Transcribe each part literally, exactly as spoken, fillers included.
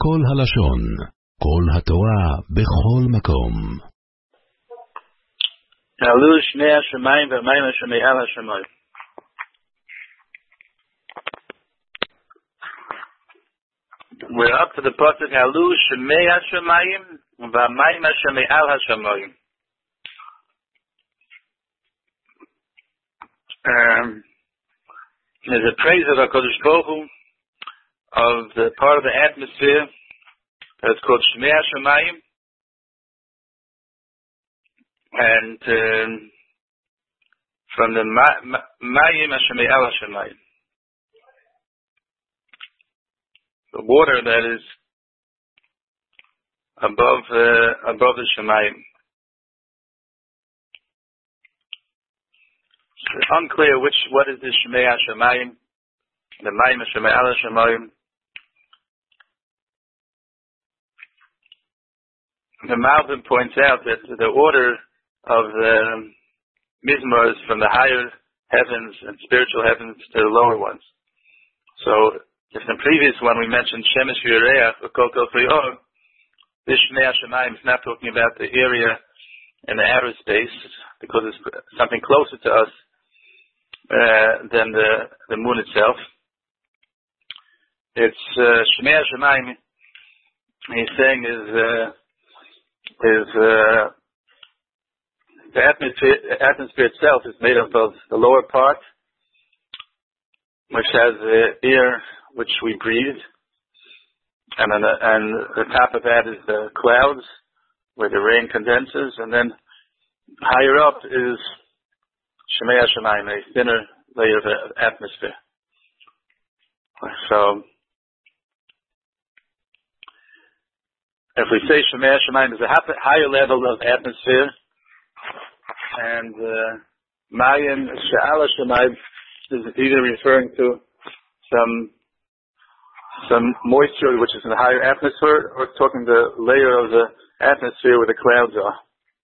כל הלשון, כל התורה, בכל מקום. העלו שמי השמיים והמים אשר מעל השמיים. We're up to the pasuk Halu Shemei Hashemayim v'Hamayim Asher Me'al Hashemayim. Um, there's a praise of HaKadosh Baruch Hu of the part of the atmosphere that's called Shemei Hashemayim, and um, from the Mayim Asher Me'al Hashemayim, the water that is above uh, above the Shemayim. It's unclear which what is the Shemei HaShemayim, the Mayim Asher Me'al HaShemayim. The Malvin points out that the order of the Mizmors from the higher heavens and spiritual heavens to the lower ones. So, if in the previous one we mentioned Shemesh V'Yereach or Kol Kol Frior, this Shemei HaShemayim is not talking about the area in the outer space because it's something closer to us uh, than the, the moon itself. It's uh, Shemei HaShemayim, he's saying, is uh, is uh, the atmosphere, atmosphere itself is made up of the lower part, which has the air which we breathe, and then the, and the top of that is the clouds where the rain condenses, and then higher up is Shemei HaShemayim, a thinner layer of the atmosphere. So, if we say Shemei HaShemayim is a higher level of atmosphere, and uh, Mayim She'al HaShemayim is either referring to some some moisture which is in the higher atmosphere, or talking the layer of the atmosphere where the clouds are.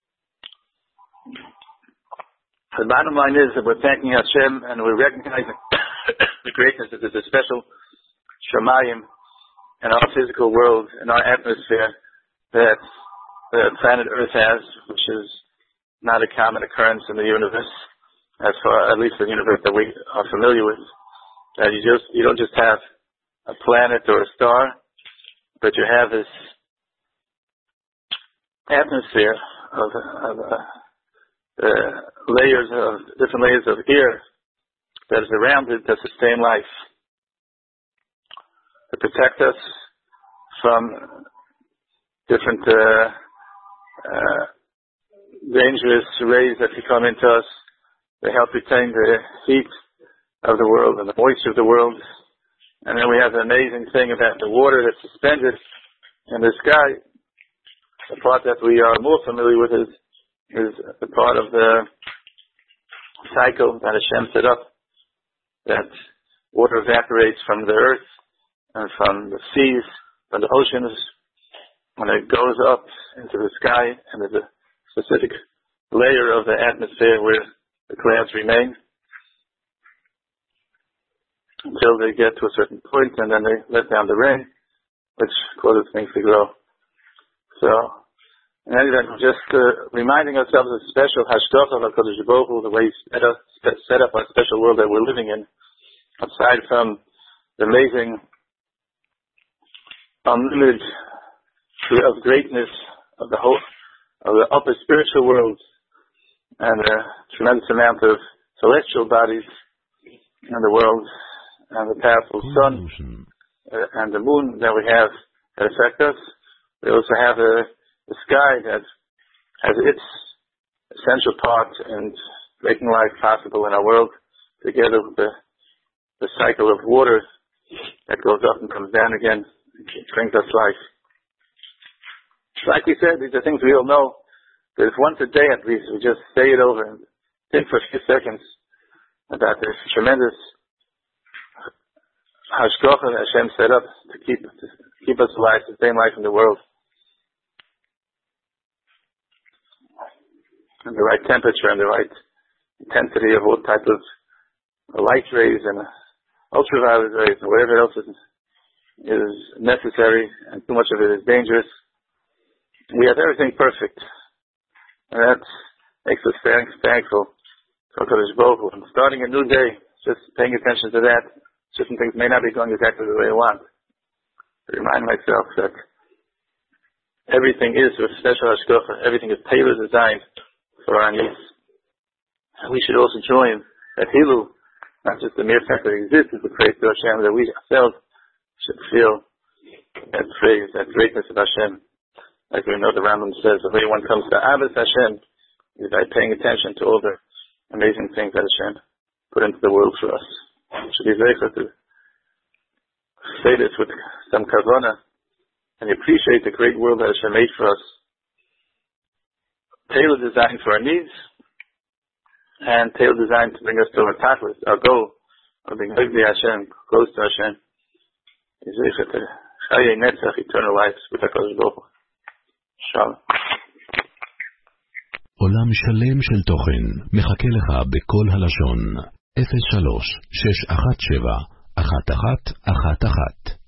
The bottom line is that we're thanking Hashem and we're recognizing the greatness that there's a special Shemayim in our physical world, in our atmosphere, that the planet Earth has, which is not a common occurrence in the universe, as far at least the universe that we are familiar with. That you just you don't just have a planet or a star, but you have this atmosphere of, of uh, uh, layers of different layers of air that is around it that sustain life, to protect us from different uh, uh, dangerous rays that could come into us. They help retain the heat of the world and the moisture of the world. And then we have the amazing thing about the water that's suspended in the sky. The part that we are more familiar with is, is the part of the cycle that Hashem set up, that water evaporates from the earth and from the seas, from the oceans, and it goes up into the sky, and there's a specific layer of the atmosphere where the clouds remain until they get to a certain point, and then they let down the rain, which causes things to grow. So, in any event, we're just uh, reminding ourselves of the special hashgacha of HaKadosh Baruch Hu, the way He set up, set up our special world that we're living in, aside from the amazing, unlimited of greatness of the whole, of the upper spiritual world, and a tremendous amount of celestial bodies in the world, and the powerful sun uh, and the moon that we have that affect us. We also have a, a sky that has its essential part in making life possible in our world, together with the, the cycle of water that goes up and comes down again and brings us life. Like we said, these are things we all know. But if once a day at least we just say it over and think for a few seconds about this tremendous hashgacha that Hashem set up to keep to keep us alive, sustain life in the world, and the right temperature and the right intensity of all types of light rays and ultraviolet rays and whatever else is is necessary and too much of it is dangerous. We have everything perfect, and that makes us thank, thankful for HaKadosh Baruch Hu. And starting a new day, just paying attention to that, certain things may not be going exactly the way I want. I remind myself that everything is with special hashgacha, everything is tailored, designed for our needs. And we should also join that Hilu, not just the mere fact that it exists, is the praise to Hashem, that we ourselves should feel that praise, that greatness of Hashem. Like we know the Rambam says, the way one comes to Abbas Hashem is by paying attention to all the amazing things that Hashem put into the world for us. We should be very clear to say this with some kavana and appreciate the great world that Hashem made for us. Tailored design for our needs, and tailored design to bring us to our tachlis, our goal of being Higdei Hashem, close to Hashem, is Chayei Netzach, eternal lives with HaKadosh Baruch Hu. Shalom. עולם שלם של תוכן מחכה לך בכל הלשון אפס שלוש שש אחת שבע אחת אחת אחת אחת